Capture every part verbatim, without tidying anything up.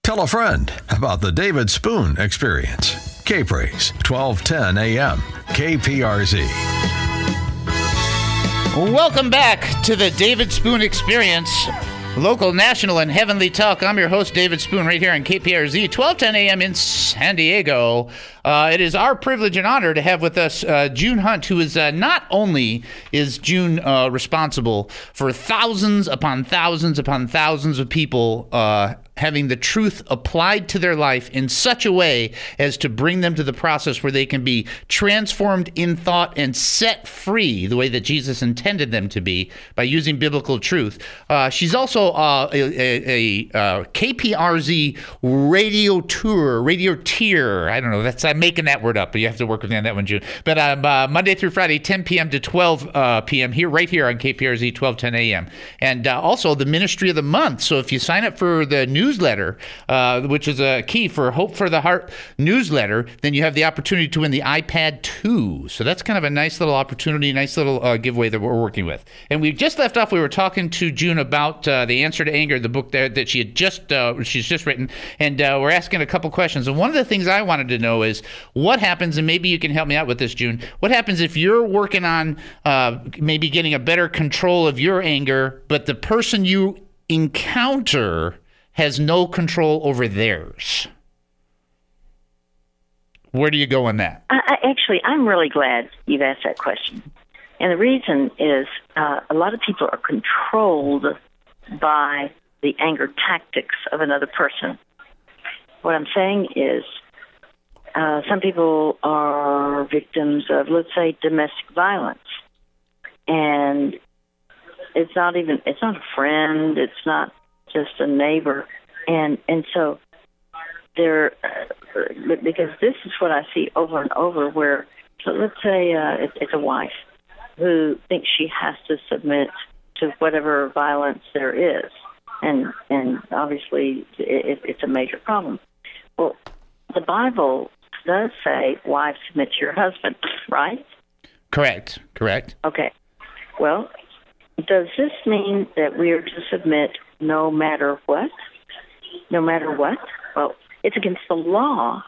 Tell a friend about the David Spoon Experience. K-Praise, twelve ten A M, K P R Z. Welcome back to the David Spoon Experience, local, national, and heavenly talk. I'm your host, David Spoon, right here on K P R Z, twelve ten A M in San Diego. Uh, it is our privilege and honor to have with us uh, June Hunt, who is uh, not only is June uh, responsible for thousands upon thousands upon thousands of people uh, having the truth applied to their life in such a way as to bring them to the process where they can be transformed in thought and set free the way that Jesus intended them to be by using biblical truth. Uh, she's also uh, a, a, a, a K P R Z radio tour, radio tier. I don't know. That's I'm making that word up, but you have to work with me on that one, June. But um, uh, Monday through Friday, ten p.m. to twelve p.m. here, right here on K P R Z, twelve ten A M. And uh, also the Ministry of the Month. So if you sign up for the newsletter, uh, which is a key for Hope for the Heart newsletter, then you have the opportunity to win the iPad two. So that's kind of a nice little opportunity, nice little uh, giveaway that we're working with. And we just left off, we were talking to June about uh, The Answer to Anger, the book there that she had just, uh, she's just written. And uh, we're asking a couple questions. And one of the things I wanted to know is what happens, and maybe you can help me out with this, June, what happens if you're working on uh, maybe getting a better control of your anger, but the person you encounter has no control over theirs? Where do you go on that? I, I, actually, I'm really glad you've asked that question. And the reason is uh, a lot of people are controlled by the anger tactics of another person. What I'm saying is uh, some people are victims of, let's say, domestic violence. And it's not even, it's not a friend, it's not just a neighbor. And and so there, uh, because this is what I see over and over where, so let's say uh, it, it's a wife who thinks she has to submit to whatever violence there is. And and obviously it, it's a major problem. Well, the Bible does say, wives, submit to your husband, right? Correct, correct. Okay. Well, does this mean that we are to submit no matter what? No matter what? Well, it's against the law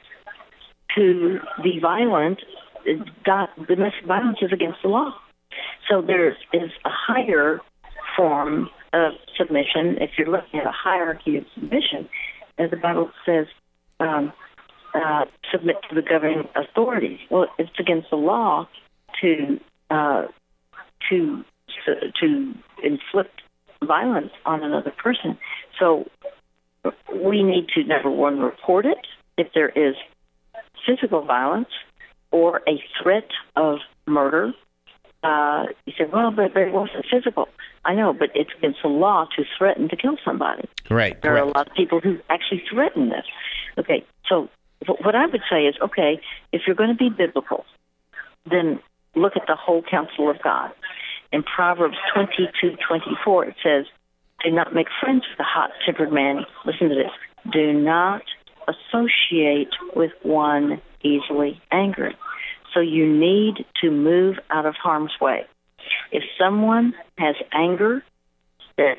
to be violent. God, domestic violence is against the law. So there is a higher form of submission. If you're looking at a hierarchy of submission, as the Bible says, um, uh, submit to the governing authorities. Well, it's against the law to uh, to to inflict violence on another person. So we need to, number one, report it if there is physical violence or a threat of murder. Uh, you say, well, but, but it wasn't physical. I know, but it's against the law to threaten to kill somebody. Right. There correct. are a lot of people who actually threaten this. Okay, so what I would say is, okay, if you're going to be biblical, then look at the whole counsel of God. In Proverbs twenty-two twenty-four, it says, do not make friends with a hot-tempered man. Listen to this. Do not associate with one easily angered. So you need to move out of harm's way. If someone has anger that's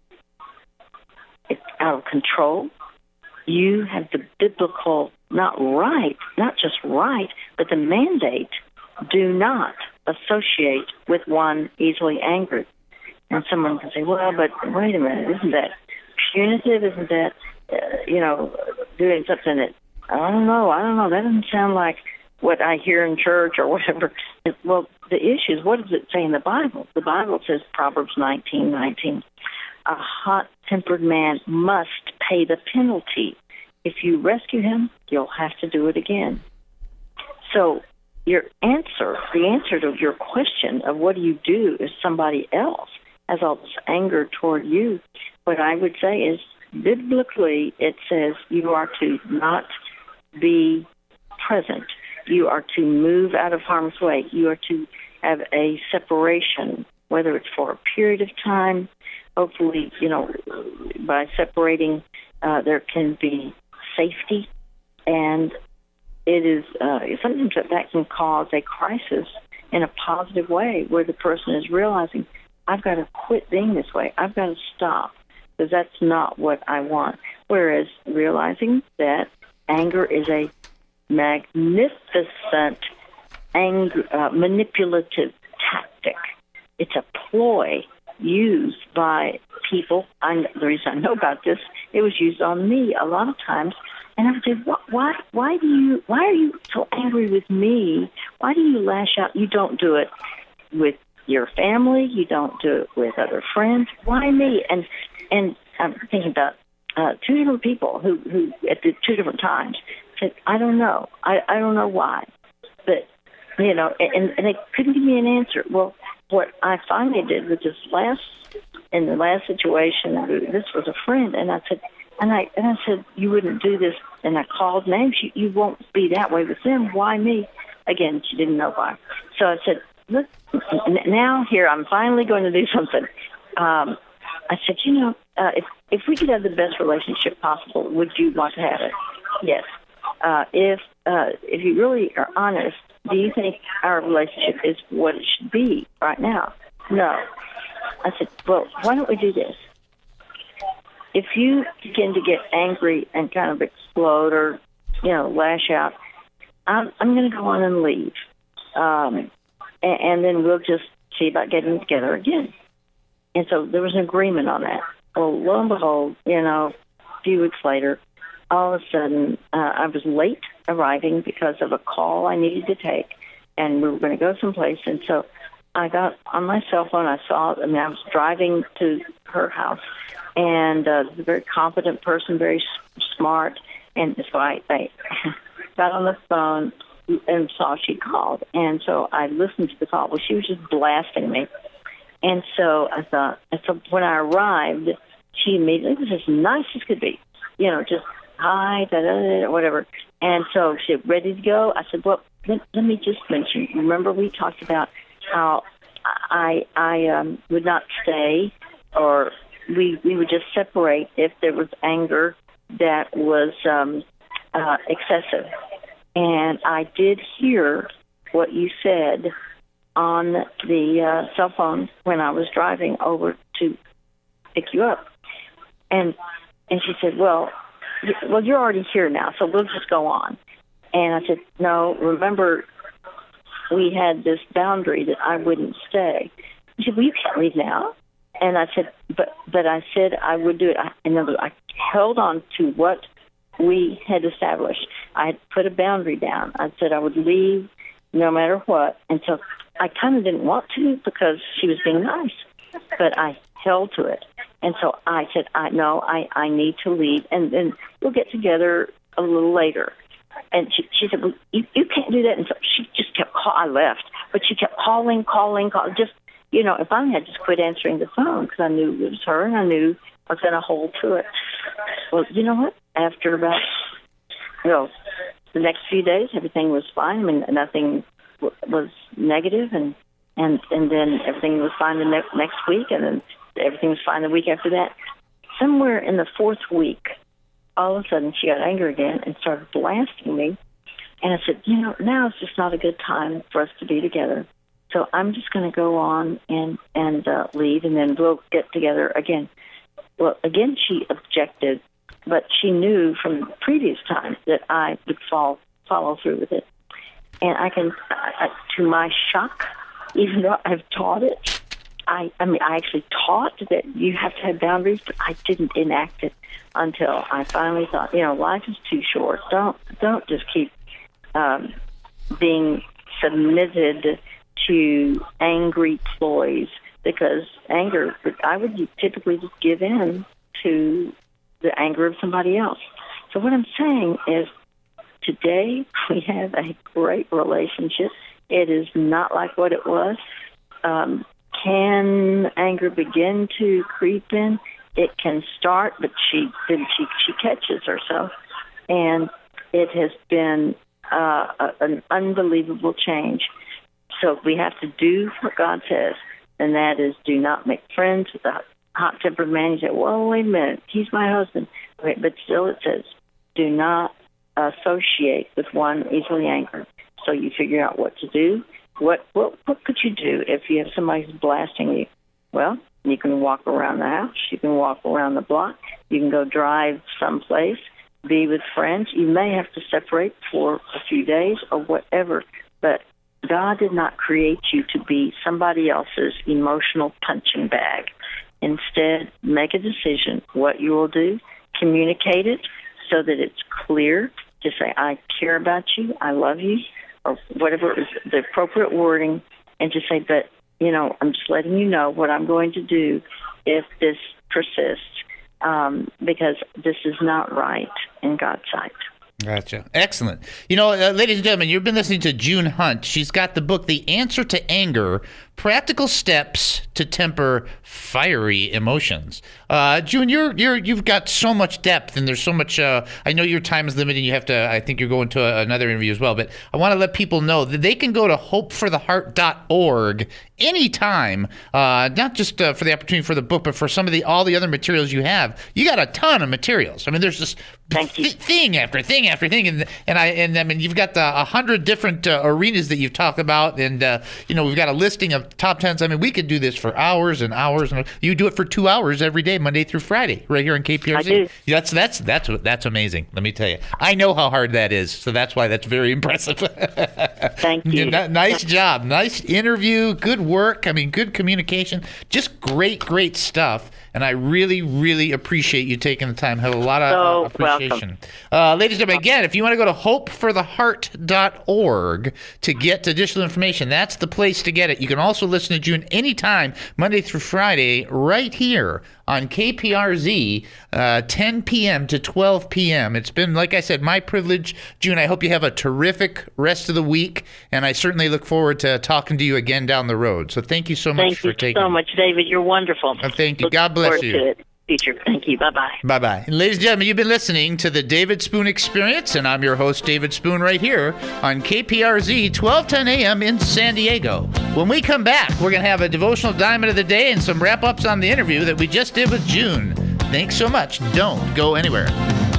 it's out of control, you have the biblical, not right, not just right, but the mandate, do not associate with one easily angered. And someone can say, well, but wait a minute, isn't that punitive? Isn't that, uh, you know, doing something that, I don't know, I don't know, that doesn't sound like what I hear in church or whatever. Well, the issue is, what does it say in the Bible? The Bible says, Proverbs nineteen nineteen, a hot-tempered man must pay the penalty. If you rescue him, you'll have to do it again. So your answer, the answer to your question of what do you do if somebody else has all this anger toward you, what I would say is, biblically, it says you are to not be present. You are to move out of harm's way. You are to have a separation, whether it's for a period of time. Hopefully, you know, by separating, uh, there can be safety. And it is uh, sometimes that, that can cause a crisis in a positive way where the person is realizing, I've got to quit being this way. I've got to stop because that's not what I want. Whereas realizing that anger is a magnificent anger, uh, manipulative tactic. It's a ploy used by people. I, the reason I know about this, it was used on me a lot of times. And I would say, why, why do you, why are you so angry with me? Why do you lash out? You don't do it with your family. You don't do it with other friends. Why me? And and I'm thinking about uh, two different people who, who at the two different times said, I don't know. I, I don't know why. But, you know, and, and they couldn't give me an answer. Well, what I finally did with this last, in the last situation, this was a friend, and I said, and I and I said, you wouldn't do this, and I called names. You, you won't be that way with them. Why me? Again, she didn't know why. So I said, look, now here, I'm finally going to do something. Um, I said, you know, uh, if if we could have the best relationship possible, would you want to have it? Yes. Uh, if uh, if you really are honest, do you think our relationship is what it should be right now? No. I said, well, why don't we do this? If you begin to get angry and kind of explode or, you know, lash out, I'm, I'm going to go on and leave. Um, and, and then we'll just see about getting together again. And so there was an agreement on that. Well, lo and behold, you know, a few weeks later, all of a sudden, uh, I was late arriving because of a call I needed to take, and we were going to go someplace. And so I got on my cell phone. I saw, I mean, I was driving to her house, and uh, a very competent person, very s- smart. And so I, I got on the phone and saw she called. And so I listened to the call. Well, she was just blasting me. And so I thought, and so when I arrived, she immediately was as nice as could be, you know, just hi, da, da, da, whatever. And so she said, ready to go? I said, well, let, let me just mention, remember we talked about how I I um, would not stay, or we we would just separate if there was anger that was um, uh, excessive. And I did hear what you said on the uh, cell phone when I was driving over to pick you up. And and she said, well, well, you're already here now, so we'll just go on. And I said, no, remember, we had this boundary that I wouldn't stay. She said, well, you can't leave now. And I said, but but I said I would do it. I, in other words, I held on to what we had established. I had put a boundary down. I said I would leave no matter what. And so I kind of didn't want to because she was being nice, but I held to it. And so I said, I no, I, I need to leave, and then we'll get together a little later. And she, she said, well, you, you can't do that. And so she just kept call. I left, but she kept calling, calling, calling. Just, you know, if I had just quit answering the phone because I knew it was her and I knew I was going to hold to it. Well, you know what? After about, you know, the next few days, everything was fine. I mean, nothing w- was negative, and, and, and then everything was fine the ne- next week, and then everything was fine the week after that. Somewhere in the fourth week, all of a sudden she got angry again and started blasting me. And I said, you know, now it's just not a good time for us to be together. So I'm just going to go on and, and uh, leave, and then we'll get together again. Well, again, she objected, but she knew from the previous time that I would fall, follow through with it. And I can, I, to my shock, even though I've taught it, I, I mean, I actually taught that you have to have boundaries, but I didn't enact it until I finally thought, you know, life is too short. Don't don't just keep um, being submitted to angry ploys, because anger, I would typically just give in to the anger of somebody else. So what I'm saying is, today we have a great relationship. It is not like what it was. Um, Can anger begin to creep in? It can start, but she then she she catches herself, and it has been uh, a, an unbelievable change. So we have to do what God says, and that is, do not make friends with a hot-tempered man. You say, "Well, wait a minute, he's my husband," but still it says, do not associate with one easily angered. So you figure out what to do. What what what could you do if you have somebody who's blasting you? Well, You can walk around the house. You can walk around the block. You can go drive someplace, be with friends. You may have to separate for a few days or whatever, but God did not create you to be somebody else's emotional punching bag. Instead, make a decision what you will do, communicate it so that it's clear to say, I care about you, I love you, or whatever is the appropriate wording, and to say, but, you know, I'm just letting you know what I'm going to do if this persists, um, because this is not right in God's sight. Gotcha. Excellent. You know, uh, ladies and gentlemen, you've been listening to June Hunt. She's got the book, The Answer to Anger, Practical Steps to Temper Fiery Emotions. Uh, June, you're, you're, you've got so much depth, and there's so much, uh, I know your time is limited, and you have to, I think you're going to a, another interview as well, but I want to let people know that they can go to hope for the heart dot org anytime, uh, not just uh, for the opportunity for the book, but for some of the, all the other materials you have. You got a ton of materials. I mean, there's just th- thing after thing after thing, and and I and I mean, you've got a hundred different uh, arenas that you've talked about, and uh, you know, we've got a listing of top tens. I mean, we could do this for hours and hours, and you do it for two hours every day, Monday through Friday, right here in K P R Z. I do. That's that's that's that's amazing. Let me tell you, I know how hard that is, so that's why that's very impressive. Thank you. Nice job, nice interview, good work. I mean, good communication, just great, great stuff. And I really, really appreciate you taking the time. Have a lot of so uh, appreciation. Uh, ladies and gentlemen, again, if you want to go to hope for the heart dot org to get additional information, that's the place to get it. You can also listen to June anytime, Monday through Friday, right here on K P R Z, uh, ten p.m. to twelve p.m. It's been, like I said, my privilege. June, I hope you have a terrific rest of the week, and I certainly look forward to talking to you again down the road. So thank you so much thank for taking Thank you so much, David. You're wonderful. Uh, thank you. Look God bless you. To it. Future. Thank you. Bye-bye. Bye-bye. And ladies and gentlemen, you've been listening to the David Spoon Experience, and I'm your host, David Spoon, right here on K P R Z, twelve ten a.m. in San Diego. When we come back, we're going to have a devotional diamond of the day and some wrap-ups on the interview that we just did with June. Thanks so much. Don't go anywhere.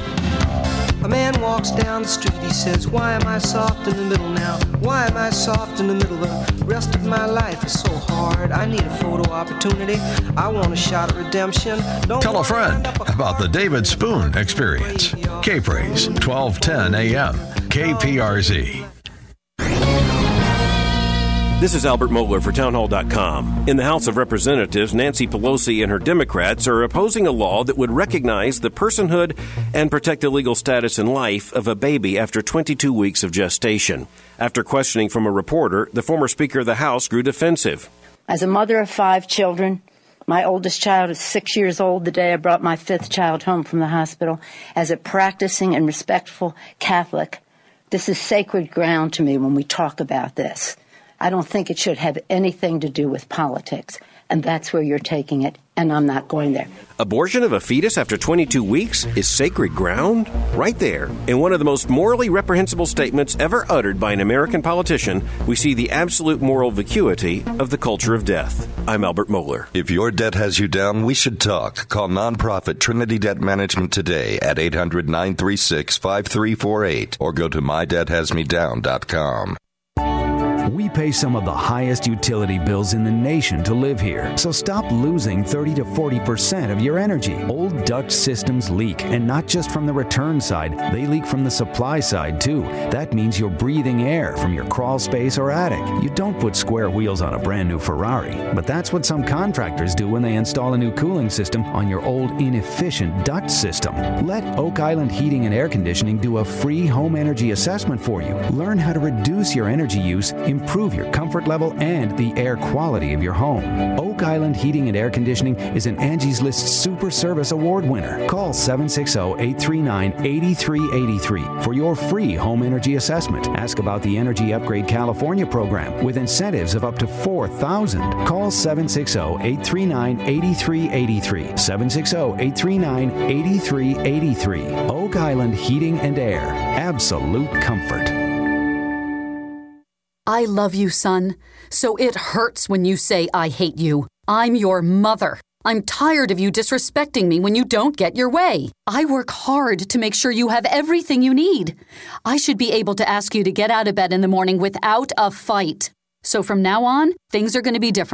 A man walks down the street, he says, why am I soft in the middle now? Why am I soft in the middle? The rest of my life is so hard. I need a photo opportunity. I want a shot at redemption. Don't Tell a friend about the David Spoon Experience. K-Praise, twelve ten a.m. K P R Z. This is Albert Mohler for Townhall dot com. In the House of Representatives, Nancy Pelosi and her Democrats are opposing a law that would recognize the personhood and protect the legal status and life of a baby after twenty-two weeks of gestation. After questioning from a reporter, the former Speaker of the House grew defensive. As a mother of five children, my oldest child is six years old the day I brought my fifth child home from the hospital. As a practicing and respectful Catholic, this is sacred ground to me when we talk about this. I don't think it should have anything to do with politics, and that's where you're taking it, and I'm not going there. Abortion of a fetus after twenty-two weeks is sacred ground? Right there, in one of the most morally reprehensible statements ever uttered by an American politician, we see the absolute moral vacuity of the culture of death. I'm Albert Mohler. If your debt has you down, we should talk. Call nonprofit Trinity Debt Management today at eight hundred, nine three six, five three four eight or go to my debt has me down dot com. We pay some of the highest utility bills in the nation to live here. So stop losing thirty to forty percent of your energy. Old duct systems leak, and not just from the return side. They leak from the supply side, too. That means you're breathing air from your crawl space or attic. You don't put square wheels on a brand new Ferrari, but that's what some contractors do when they install a new cooling system on your old inefficient duct system. Let Oak Island Heating and Air Conditioning do a free home energy assessment for you. Learn how to reduce your energy use, improve your comfort level, and the air quality of your home. Oak Island Heating and Air Conditioning is an Angie's List Super Service Award winner. Call seven six zero, eight three nine, eight three eight three for your free home energy assessment. Ask about the Energy Upgrade California program with incentives of up to four thousand dollars. Call seven six zero, eight three nine, eight three eight three. seven six zero, eight three nine, eight three eight three. Oak Island Heating and Air. Absolute comfort. I love you, son, so it hurts when you say I hate you. I'm your mother. I'm tired of you disrespecting me when you don't get your way. I work hard to make sure you have everything you need. I should be able to ask you to get out of bed in the morning without a fight. So from now on, things are going to be different.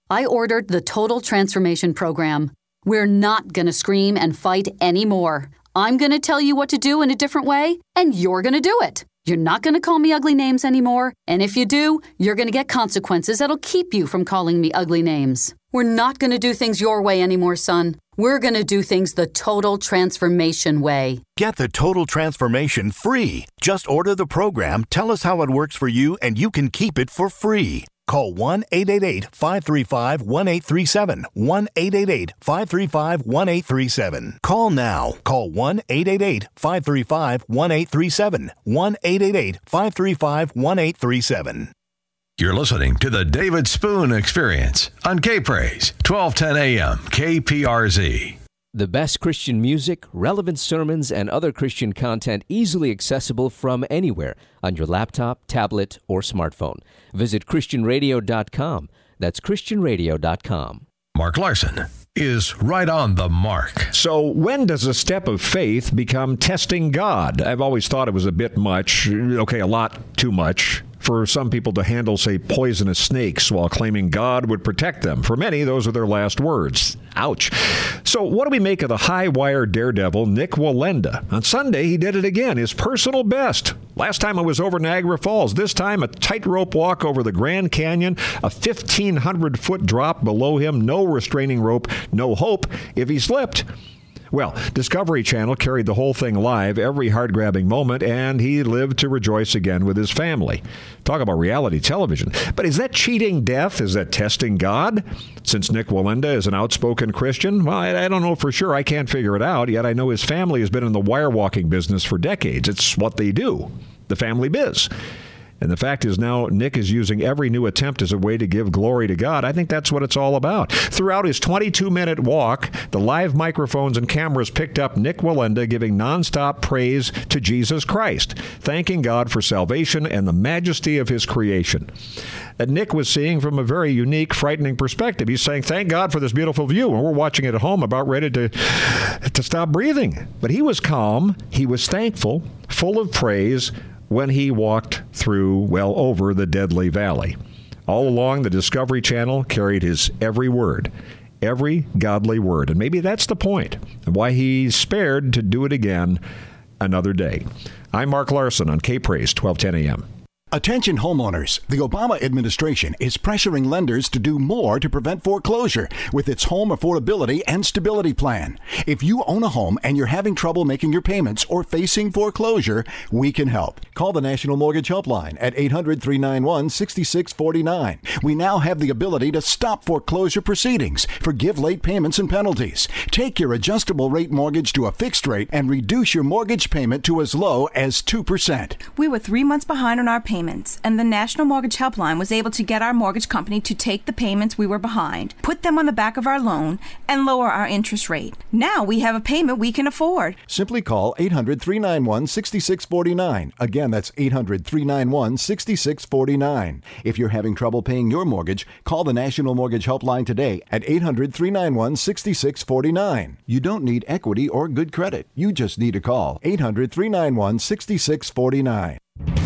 I ordered the Total Transformation Program. We're not going to scream and fight anymore. I'm going to tell you what to do in a different way, and you're going to do it. You're not going to call me ugly names anymore, and if you do, you're going to get consequences that'll keep you from calling me ugly names. We're not going to do things your way anymore, son. We're going to do things the Total Transformation way. Get the Total Transformation free. Just order the program, tell us how it works for you, and you can keep it for free. Call one eight eight eight, five three five, one eight three seven. one eight eight eight, five three five, one eight three seven. Call now. Call one eight eight eight, five three five, one eight three seven. one eight eight eight, five three five, one eight three seven. You're listening to the David Spoon Experience on K-Praise, twelve ten a.m. K P R Z. The best Christian music, relevant sermons, and other Christian content easily accessible from anywhere on your laptop, tablet, or smartphone. Visit Christian radio dot com. That's Christian radio dot com. Mark Larson is right on the mark. So when does a step of faith become testing God? I've always thought it was a bit much, okay, a lot too much, for some people to handle, say, poisonous snakes while claiming God would protect them. For many, those are their last words. Ouch. So what do we make of the high-wire daredevil Nik Wallenda? On Sunday, he did it again, his personal best. Last time it was over Niagara Falls. This time, a tightrope walk over the Grand Canyon, a fifteen hundred foot drop below him, no restraining rope, no hope if he slipped. Well, Discovery Channel carried the whole thing live, every heart-grabbing moment, and he lived to rejoice again with his family. Talk about reality television. But is that cheating death? Is that testing God? Since Nik Wallenda is an outspoken Christian, well, I, I don't know for sure. I can't figure it out, yet I know his family has been in the wire-walking business for decades. It's what they do, the family biz. And the fact is now Nik is using every new attempt as a way to give glory to God. I think that's what it's all about. Throughout his twenty-two minute walk, the live microphones and cameras picked up Nik Wallenda giving nonstop praise to Jesus Christ, thanking God for salvation and the majesty of his creation. And Nik was seeing from a very unique, frightening perspective. He's saying, thank God for this beautiful view. And we're watching it at home about ready to, to stop breathing. But he was calm. He was thankful, full of praise, when he walked through, well, over the deadly valley. All along, the Discovery Channel carried his every word, every godly word. And maybe that's the point, and why he's spared to do it again another day. I'm Mark Larson on K-Praise, twelve ten a.m. Attention homeowners, the Obama administration is pressuring lenders to do more to prevent foreclosure with its Home Affordability and Stability Plan. If you own a home and you're having trouble making your payments or facing foreclosure, we can help. Call the National Mortgage Helpline at eight hundred, three nine one, six six four nine. We now have the ability to stop foreclosure proceedings, forgive late payments and penalties, take your adjustable rate mortgage to a fixed rate, and reduce your mortgage payment to as low as two percent. We were three months behind on our payments, and the National Mortgage Helpline was able to get our mortgage company to take the payments we were behind, put them on the back of our loan, and lower our interest rate. Now we have a payment we can afford. Simply call eight hundred, three nine one, six six four nine. Again, that's eight hundred, three nine one, six six four nine. If you're having trouble paying your mortgage, call the National Mortgage Helpline today at eight hundred, three nine one, six six four nine. You don't need equity or good credit. You just need to call eight hundred, three nine one, six six four nine.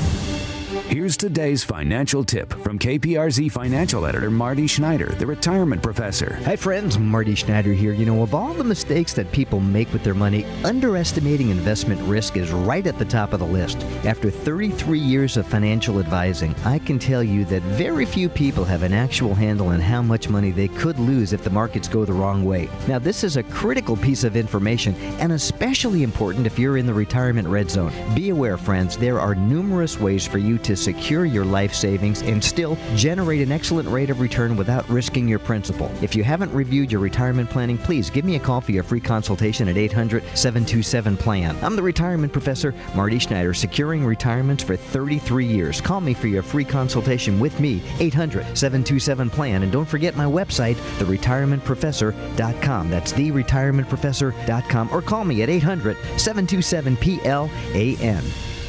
Here's today's financial tip from K P R Z financial editor Marty Schneider, the retirement professor. Hi friends, Marty Schneider here. You know, of all the mistakes that people make with their money, underestimating investment risk is right at the top of the list. After thirty-three years of financial advising, I can tell you that very few people have an actual handle on how much money they could lose if the markets go the wrong way. Now, this is a critical piece of information and especially important if you're in the retirement red zone. Be aware, friends, there are numerous ways for you to secure your life savings and still generate an excellent rate of return without risking your principal. If you haven't reviewed your retirement planning, please give me a call for your free consultation at eight hundred, seven two seven, plan. I'm the retirement professor, Marty Schneider, securing retirements for thirty-three years. Call me for your free consultation with me, eight hundred, seven two seven, plan. And don't forget my website, the retirement professor dot com. That's the retirement professor dot com. Or call me at eight hundred, seven two seven, P L A N.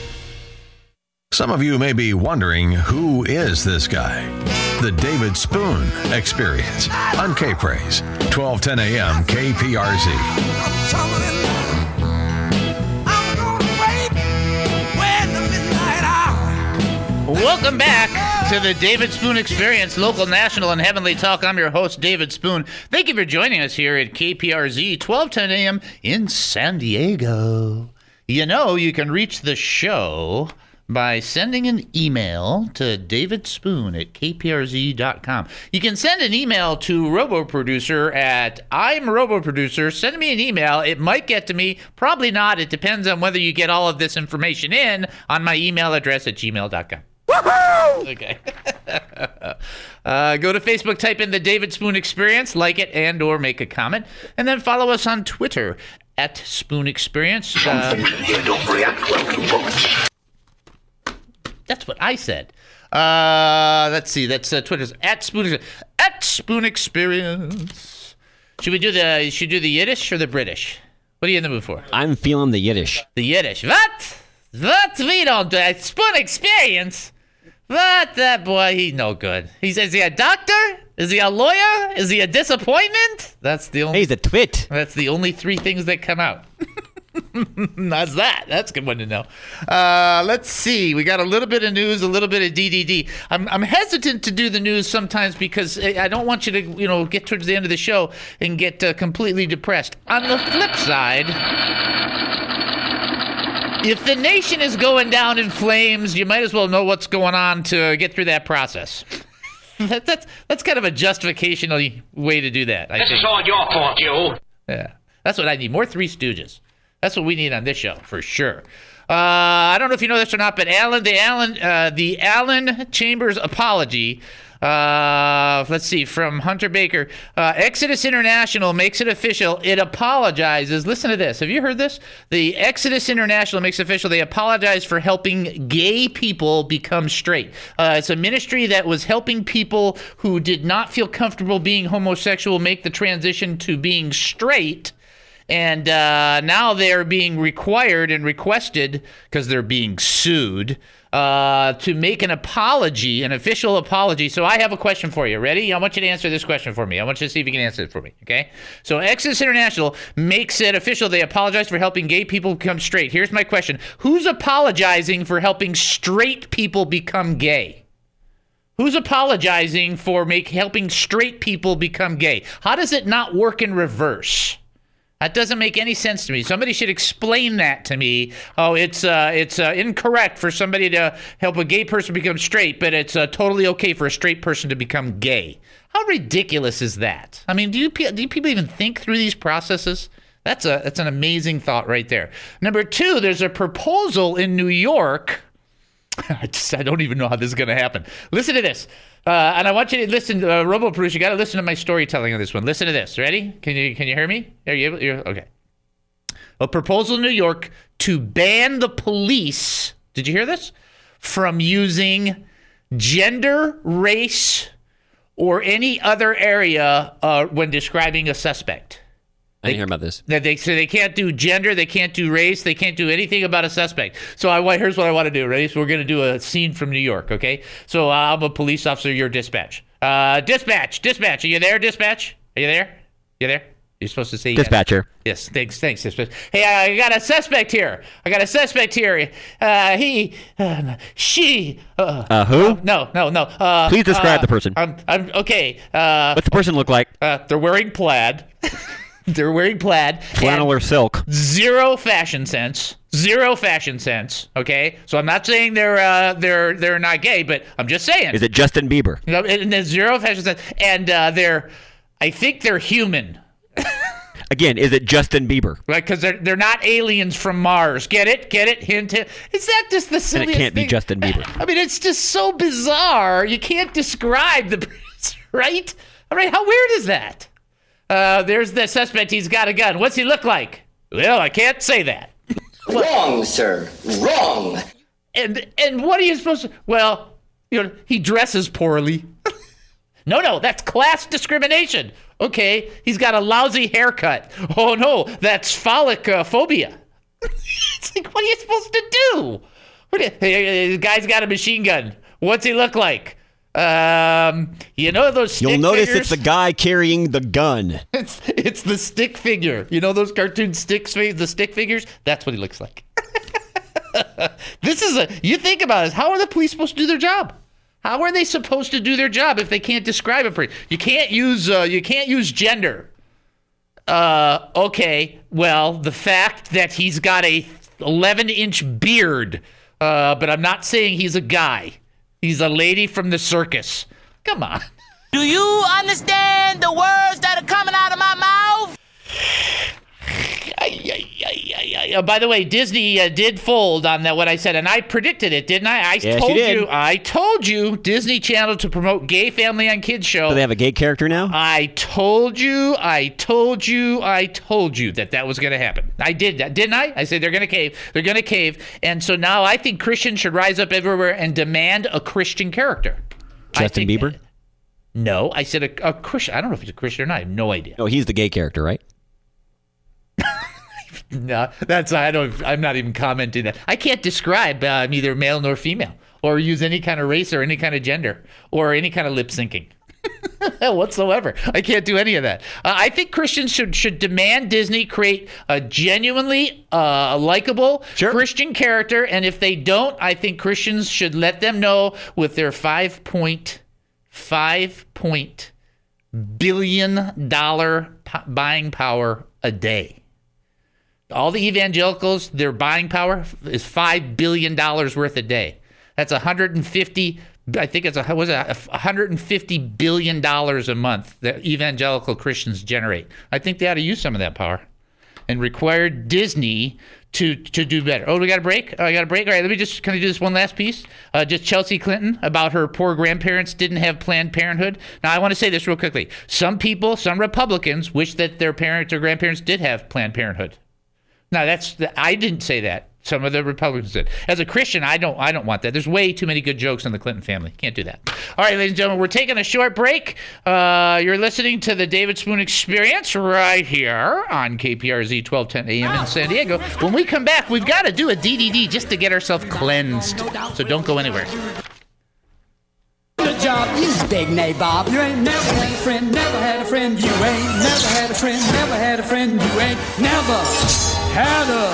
Some of you may be wondering, who is this guy? The David Spoon Experience on K-Praise, twelve ten a.m. K P R Z. Welcome back to the David Spoon Experience, local, national, and heavenly talk. I'm your host, David Spoon. Thank you for joining us here at K P R Z, twelve ten a.m. in San Diego. You know, you can reach the show by sending an email to davidspoon at k p r z dot com. You can send an email to RoboProducer at I'm RoboProducer. Send me an email. It might get to me. Probably not. It depends on whether you get all of this information in on my email address at gmail dot com. Woohoo! Okay. uh, go to Facebook, type in the David Spoon Experience, like it, and or make a comment, and then follow us on Twitter at Spoon Experience. Uh, don't react well to books. That's what I said. Uh, let's see. That's uh, Twitter's at Spoon at Spoon Experience. Should we do the? Should we do the Yiddish or the British? What are you in the mood for? I'm feeling the Yiddish. The Yiddish. What? What? We don't do it. Spoon Experience. What? That boy, he's no good. He's is he a doctor? Is he a lawyer? Is he a disappointment? That's the only. He's a twit. That's the only three things that come out. That's that. That's a good one to know. Uh, let's see. We got a little bit of news, a little bit of D D D. I'm I'm hesitant to do the news sometimes because I don't want you to, you know, get towards the end of the show and get uh, completely depressed. On the flip side, if the nation is going down in flames, you might as well know what's going on to get through that process. that, that's that's kind of a justificational way to do that. I this think. is all your fault, you. Yeah, that's what I need. More Three Stooges. That's what we need on this show for sure. Uh, I don't know if you know this or not, but Alan, the Alan, uh, the Alan Chambers apology. Uh, let's see, from Hunter Baker. Uh, Exodus International makes it official. It apologizes. Listen to this. Have you heard this? The Exodus International makes official. They apologize for helping gay people become straight. Uh, it's a ministry that was helping people who did not feel comfortable being homosexual make the transition to being straight. And uh, now they're being required and requested, because they're being sued, uh, to make an apology, an official apology. So I have a question for you. Ready? I want you to answer this question for me. I want you to see if you can answer it for me, okay? So Exodus International makes it official. They apologize for helping gay people become straight. Here's my question. Who's apologizing for helping straight people become gay? Who's apologizing for make, helping straight people become gay? How does it not work in reverse? That doesn't make any sense to me. Somebody should explain that to me. Oh, it's uh, it's uh, incorrect for somebody to help a gay person become straight, but it's uh, totally okay for a straight person to become gay. How ridiculous is that? I mean, do you do you people even think through these processes? That's a that's an amazing thought right there. Number two, there's a proposal in New York. I just I don't even know how this is going to happen. Listen to this. Uh, and I want you to listen to uh, RoboProducer. You got to listen to my storytelling on this one. Listen to this. Ready? Can you can you hear me? Are you able? You're, okay. A proposal in New York to ban the police. Did you hear this? From using gender, race, or any other area uh, when describing a suspect. I didn't hear about this. They, they, so they can't do gender, they can't do race, they can't do anything about a suspect. So I, here's what I want to do, ready? So we're going to do a scene from New York, okay? So uh, I'm a police officer, you're dispatch. Uh, dispatch, dispatch, are you there, dispatch? Are you there? You there? You're supposed to say dispatcher. Yes, yes thanks, thanks, dispatch. Hey, I got a suspect here. I got a suspect here. Uh, he, uh, she. Uh, uh who? No, no, no. Uh, Please describe uh, the person. I'm, I'm okay. Uh, What's the person look like? Uh, they're wearing plaid. They're wearing plaid. Flannel or silk. Zero fashion sense. Zero fashion sense. Okay, so I'm not saying they're uh, they're they're not gay, but I'm just saying. Is it Justin Bieber? You know, and there's zero fashion sense, and uh, they're, I think they're human. Again, is it Justin Bieber? Right, because they're they're not aliens from Mars. Get it? Get it? Hint it? Is that just the silliest thing? And it can't thing? be Justin Bieber. I mean, it's just so bizarre. You can't describe the right. All right, how weird is that? Uh, there's the suspect. He's got a gun. What's he look like? Well, I can't say that. Wrong, sir. Wrong. And and what are you supposed to? Well, you know, he dresses poorly. no, no, that's class discrimination. Okay, he's got a lousy haircut. Oh no, that's phallic uh, phobia. It's like, what are you supposed to do? What? You, hey, the guy's got a machine gun. What's he look like? Um, you know those stick You'll notice figures? it's the guy carrying the gun. It's it's the stick figure. You know those cartoon sticks, the stick figures? That's what he looks like. This is a, you think about it, how are the police supposed to do their job? How are they supposed to do their job if they can't describe a person? You can't use uh, you can't use gender. Uh, okay, well, the fact that he's got a eleven inch beard, uh, but I'm not saying he's a guy. He's a lady from the circus. Come on. Do you understand the words that are coming out of my mouth? Uh, by the way, Disney uh, did fold on that what I said, and I predicted it, didn't I? I Yes, told you did. you. I told you. Disney Channel to promote gay family on kids show. Do they have a gay character now? I told you. I told you. I told you that that was going to happen. I did that, didn't I? I said they're going to cave. They're going to cave, and so now I think Christians should rise up everywhere and demand a Christian character. Justin think, Bieber? No, I said a, a Christian. I don't know if he's a Christian or not. I have no idea. No, he's the gay character, right? No, that's I don't. I'm not even commenting that. I can't describe uh, either male nor female, or use any kind of race or any kind of gender or any kind of lip syncing whatsoever. I can't do any of that. Uh, I think Christians should should demand Disney create a genuinely uh, likable sure. Christian character, and if they don't, I think Christians should let them know with their five point five point billion dollar p- buying power a day. All the evangelicals, their buying power is five billion dollars worth a day. That's one hundred fifty, I think it's a, was it one hundred fifty billion dollars a month that evangelical Christians generate. I think they ought to use some of that power and require Disney to to do better. Oh, we got a break? Oh, I got a break? All right, let me just kind of do this one last piece. Uh, just Chelsea Clinton about her poor grandparents didn't have Planned Parenthood. Now, I want to say this real quickly. Some people, some Republicans, wish that their parents or grandparents did have Planned Parenthood. Now, that's the, I didn't say that. Some of the Republicans did. As a Christian, I don't I don't want that. There's way too many good jokes in the Clinton family. Can't do that. All right, ladies and gentlemen, we're taking a short break. Uh, you're listening to the David Spoon Experience right here on K P R Z twelve ten A M in San Diego. When we come back, we've got to do a D D D just to get ourselves cleansed. So don't go anywhere. The job is big, Nabob. You ain't never had a friend, never had a friend. You ain't never had a friend, never had a friend. You ain't never had a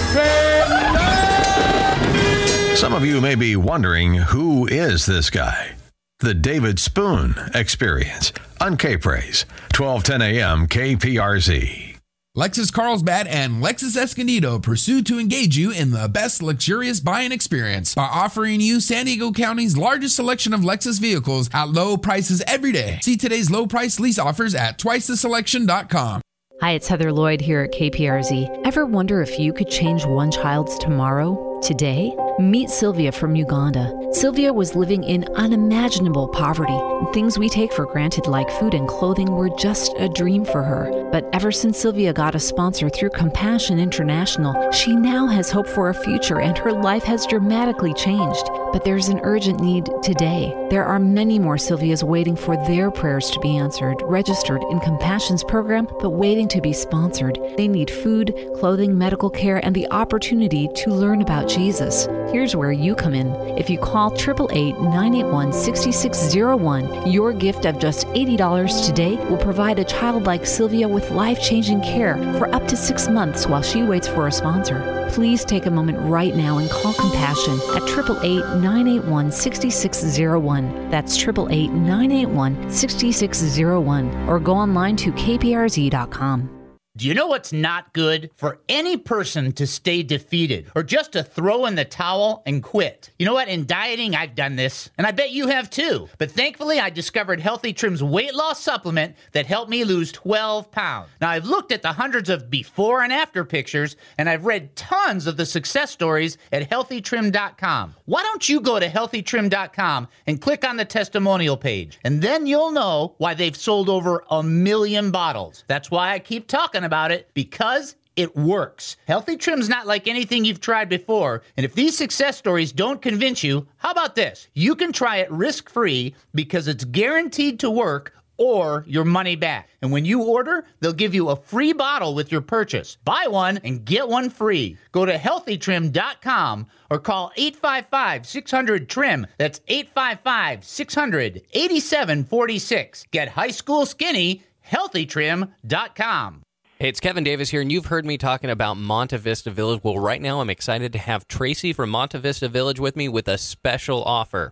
friend. Some of you may be wondering, who is this guy? The David Spoon Experience on K-Praise, twelve ten A M K P R Z. Lexus Carlsbad and Lexus Escondido pursue to engage you in the best luxurious buying experience by offering you San Diego County's largest selection of Lexus vehicles at low prices every day. See today's low price lease offers at twice the selection dot com. Hi, it's Heather Lloyd here at K P R Z. Ever wonder if you could change one child's tomorrow, today? Meet Sylvia from Uganda. Sylvia was living in unimaginable poverty, and things we take for granted like food and clothing were just a dream for her. But ever since Sylvia got a sponsor through Compassion International, she now has hope for a future and her life has dramatically changed. But there's an urgent need today. There are many more Sylvias waiting for their prayers to be answered, registered in Compassion's program, but waiting to be sponsored. They need food, clothing, medical care, and the opportunity to learn about Jesus. Here's where you come in. If you call eight eight eight, nine eight one, six six zero one, your gift of just eighty dollars today will provide a child like Sylvia with life-changing care for up to six months while she waits for a sponsor. Please take a moment right now and call Compassion at eight eight eight, nine eight one, six six zero one. That's eight eight eight, nine eight one, six six zero one. Or go online to K P R Z dot com. Do you know what's not good? For any person to stay defeated or just to throw in the towel and quit. You know what? In dieting, I've done this, and I bet you have too. But thankfully, I discovered Healthy Trim's weight loss supplement that helped me lose twelve pounds. Now, I've looked at the hundreds of before and after pictures, and I've read tons of the success stories at healthy trim dot com. Why don't you go to healthy trim dot com and click on the testimonial page, and then you'll know why they've sold over a million bottles. That's why I keep talking about it, because it works. Healthy Trim's not like anything you've tried before, and if these success stories don't convince you, how about this? You can try it risk-free because it's guaranteed to work or your money back. And when you order, they'll give you a free bottle with your purchase. Buy one and get one free. Go to healthy trim dot com or call eight five five, six hundred, T R I M. That's eight five five, six hundred, eighty-seven forty-six. Get high school skinny, healthy trim dot com. Hey, it's Kevin Davis here, and you've heard me talking about Monte Vista Village. Well, right now I'm excited to have Tracy from Monte Vista Village with me with a special offer. Hi, Kevin.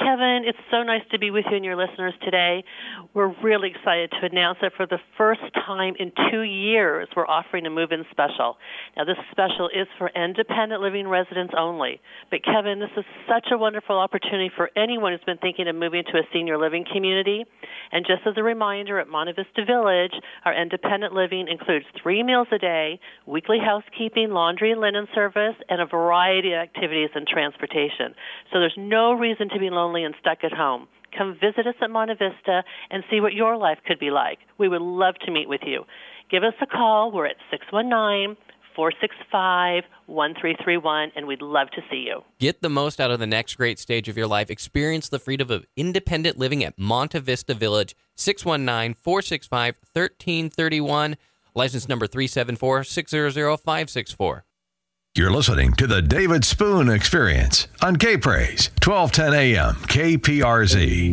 Kevin, it's so nice to be with you and your listeners today. We're really excited to announce that for the first time in two years, we're offering a move-in special. Now, this special is for independent living residents only. But, Kevin, this is such a wonderful opportunity for anyone who's been thinking of moving to a senior living community. And just as a reminder, at Monte Vista Village, our independent living includes three meals a day, weekly housekeeping, laundry and linen service, and a variety of activities and transportation. So there's no reason to be lonely and stuck at home. Come visit us at Monte Vista and see what your life could be like. We would love to meet with you. Give us a call. We're at six one nine, four six five, one three three one, and we'd love to see you. Get the most out of the next great stage of your life. Experience the freedom of independent living at Monte Vista Village, six one nine, four six five, one three three one, license number three seven four, six zero zero, five six four. You're listening to the David Spoon Experience on K-Praise, twelve ten a.m. K P R Z.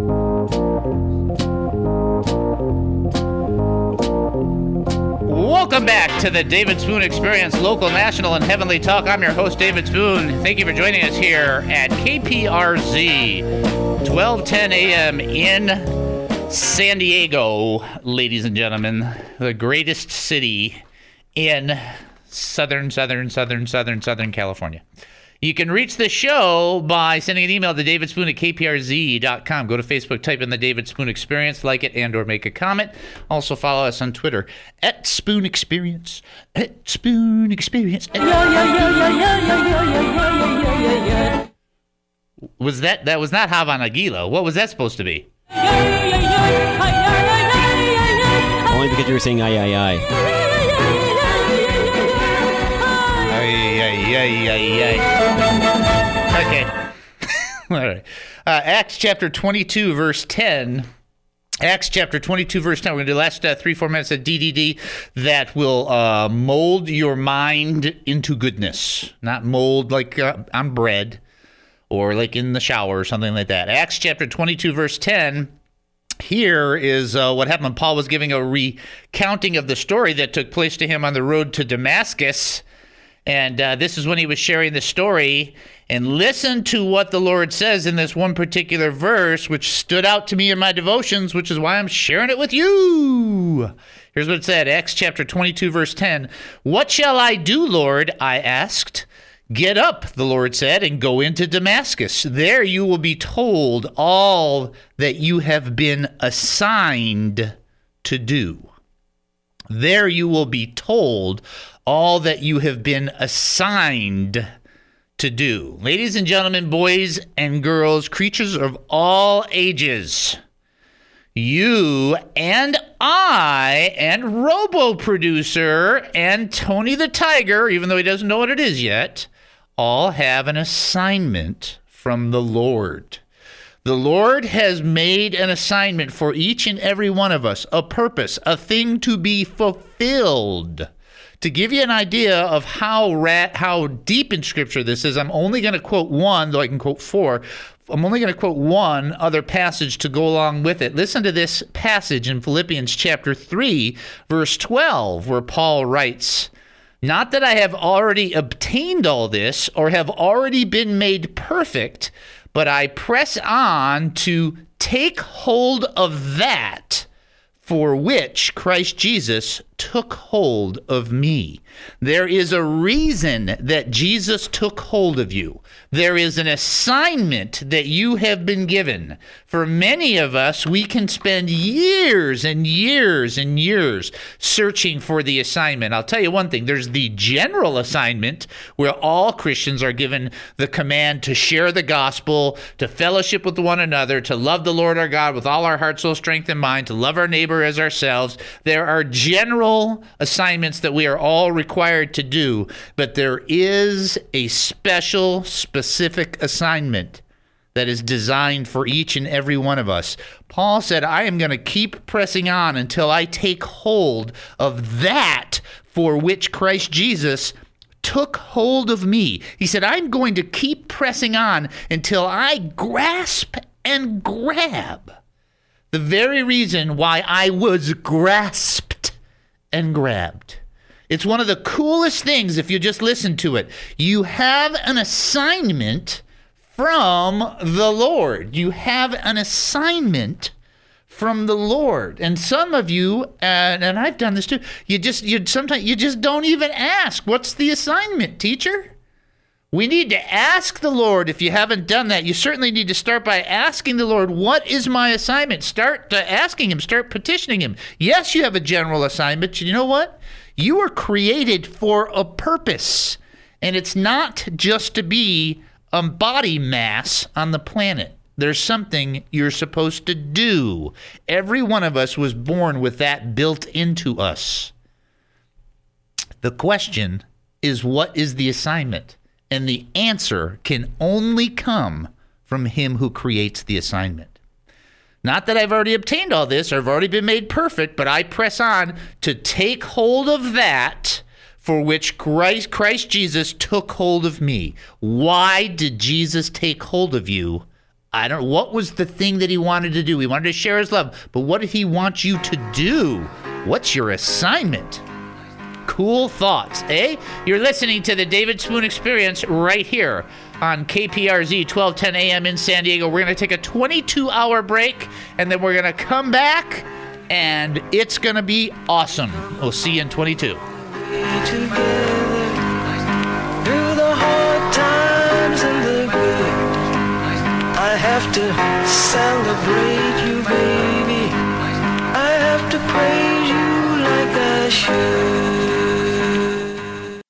Welcome back to the David Spoon Experience, local, national, and heavenly talk. I'm your host, David Spoon. Thank you for joining us here at K P R Z, twelve ten a.m. in San Diego, ladies and gentlemen, the greatest city in Southern, Southern, Southern, Southern, Southern California. You can reach the show by sending an email to davidspoon at k p r z dot com. Go to Facebook, type in the David Spoon Experience, like it, and or make a comment. Also follow us on Twitter, at Spoon Experience, at Spoon Experience. At yeah, yeah, yeah, yeah, yeah, yeah, yeah, yeah, yeah, yeah. Was that, that was not Havana Aguila. What was that supposed to be? Only because you were saying aye, aye, aye. Yay, yay, yay. Okay. All right. Uh, Acts chapter twenty-two, verse ten. Acts chapter twenty-two, verse ten. We're going to do the last uh, three, four minutes of D D D that will uh, mold your mind into goodness. Not mold like uh, on bread or like in the shower or something like that. Acts chapter twenty-two, verse ten. Here is uh, what happened. Paul was giving a recounting of the story that took place to him on the road to Damascus. And uh, this is when he was sharing the story. And listen to what the Lord says in this one particular verse, which stood out to me in my devotions, which is why I'm sharing it with you. Here's what it said, Acts chapter twenty-two, verse ten. What shall I do, Lord? I asked. Get up, the Lord said, and go into Damascus. There you will be told all that you have been assigned to do. There you will be told all that you have been assigned to do. Ladies and gentlemen, boys and girls, creatures of all ages, you and I and Robo-Producer and Tony the Tiger, even though he doesn't know what it is yet, all have an assignment from the Lord. The Lord has made an assignment for each and every one of us, a purpose, a thing to be fulfilled. To give you an idea of how rat, how deep in Scripture this is, I'm only going to quote one, though I can quote four. I'm only going to quote one other passage to go along with it. Listen to this passage in Philippians chapter three, verse twelve, where Paul writes, "Not that I have already obtained all this or have already been made perfect, but I press on to take hold of that for which Christ Jesus took hold of me." There is a reason that Jesus took hold of you. There is an assignment that you have been given. For many of us, we can spend years and years and years searching for the assignment. I'll tell you one thing. There's the general assignment where all Christians are given the command to share the gospel, to fellowship with one another, to love the Lord our God with all our heart, soul, strength, and mind, to love our neighbor as ourselves. There are general assignments that we are all required to do, but there is a special, specific assignment that is designed for each and every one of us. Paul said, I am going to keep pressing on until I take hold of that for which Christ Jesus took hold of me. He said, I'm going to keep pressing on until I grasp and grab the very reason why I was grasped and grabbed. It's one of the coolest things if you just listen to it. You have an assignment from the Lord. You have an assignment from the Lord. And some of you, and, and I've done this too, you just you sometimes you just don't even ask, what's the assignment, teacher? We need to ask the Lord. If you haven't done that, you certainly need to start by asking the Lord, what is my assignment? Start uh, asking him, start petitioning him. Yes, you have a general assignment, but you know what? You were created for a purpose, and it's not just to be a body mass on the planet. There's something you're supposed to do. Every one of us was born with that built into us. The question is, what is the assignment? And the answer can only come from him who creates the assignment. Not that I've already obtained all this or I've already been made perfect, but I press on to take hold of that for which Christ, Christ Jesus took hold of me. Why did Jesus take hold of you? I don't know. What was the thing that he wanted to do? He wanted to share his love. But what did he want you to do? What's your assignment? Cool thoughts, eh? You're listening to the David Spoon Experience right here on K P R Z, twelve ten a.m. in San Diego. We're going to take a twenty-two hour break, and then we're going to come back, and it's going to be awesome. We'll see you in twenty-two. Through the hard times and the good, I have to celebrate.